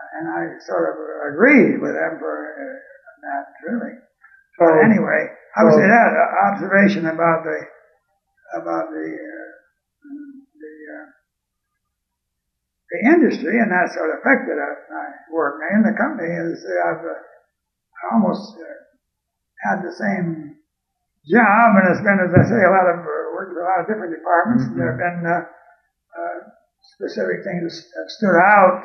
and I sort of agreed with them for that, really. But anyway, I would say that observation about the industry, and that sort of affected my work in the company, is I've almost had the same job, and it's been, as I say, worked with a lot of different departments. Mm-hmm. There have been specific things that stood out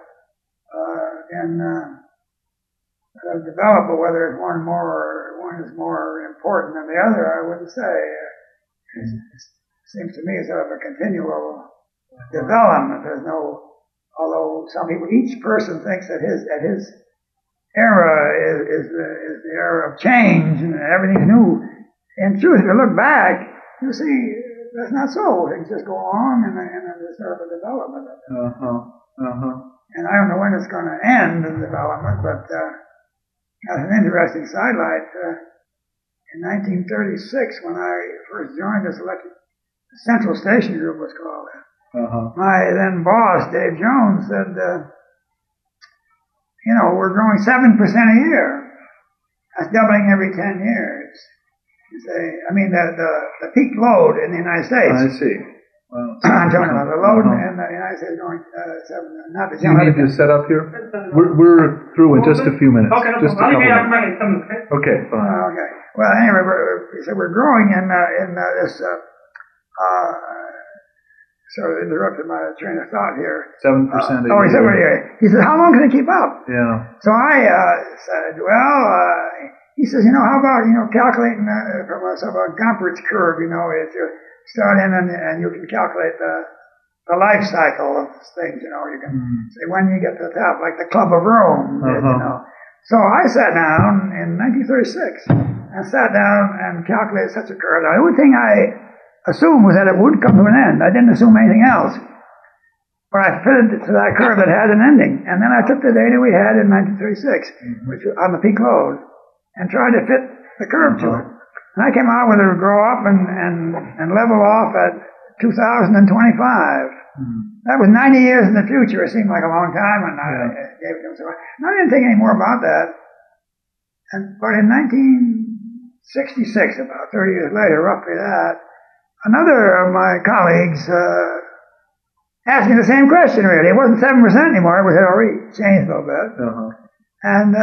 that have developed, but whether it's one is more important than the other, I wouldn't say. It seems to me sort of a continual development. There's no, although some people, each person thinks that his era is the era of change and everything's new. In truth, if you look back, you see that's not so. Things just go on in a sort of a development. And I don't know when it's going to end, the development, but that's an interesting sidelight. In 1936, when I first joined this Central Station Group was called. My then boss, Dave Jones, said, we're growing 7% a year. That's doubling every 10 years. You say, I mean, the peak load in the United States. I see. Well, I'm talking about the load in the United States going 7, not the Do you need to set up here? We're through in just a few minutes. Okay, just a couple minutes. Okay, fine. Okay. Well, anyway, we're growing in this. Sort of interrupted my train of thought here. 7% a year. He said, how long can it keep up? Yeah. So I said, well, he says, how about, calculating from a sort of a Gompertz curve, if you start in and you can calculate the life cycle of things, you can say when you get to the top, like the Club of Rome, So I sat down in 1936 and sat down and calculated such a curve. Now, the only thing I assumed was that it would come to an end. I didn't assume anything else. But I fitted it to that curve that had an ending. And then I took the data we had in 1936, which was on the peak load, and tried to fit the curve to it. And I came out with it would grow up and level off at 2025. That was 90 years in the future. It seemed like a long time, and I gave it to him. So I didn't think any more about that. But in 1966, about 30 years later, roughly that, another of my colleagues asked me the same question, really. It wasn't 7% anymore. It had already changed a little bit. And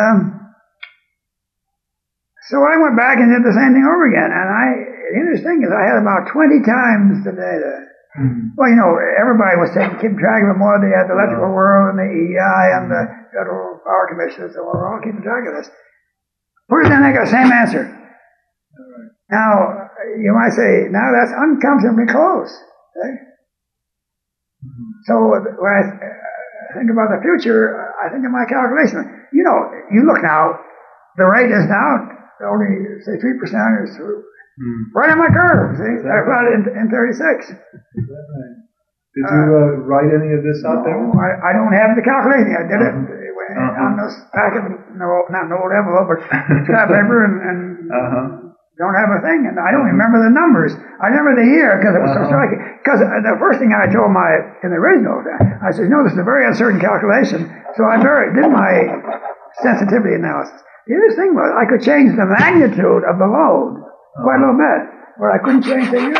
so I went back and did the same thing over again. And the interesting thing is I had about 20 times the data. Well, everybody was keeping track of it more. They had the Electrical World and the EEI and the Federal Power Commission, so we're all keeping track of this. Put it in, they got the same answer. Now, you might say, now that's uncomfortably close. Okay? So when I think about the future, I think of my calculation. You look now, the rate is now only, say, 3% is right on my curve. See? I plotted in 36. Did you write any of this out there? No, I don't have the calculation. I did it on this packet, not an old envelope, but scrap paper and don't have a thing, and I don't remember the numbers. I remember the year because it was so striking. Because the first thing I told in the original, I said, this is a very uncertain calculation. So I did my sensitivity analysis. The other thing was I could change the magnitude of the load quite a little bit, where I couldn't change the year.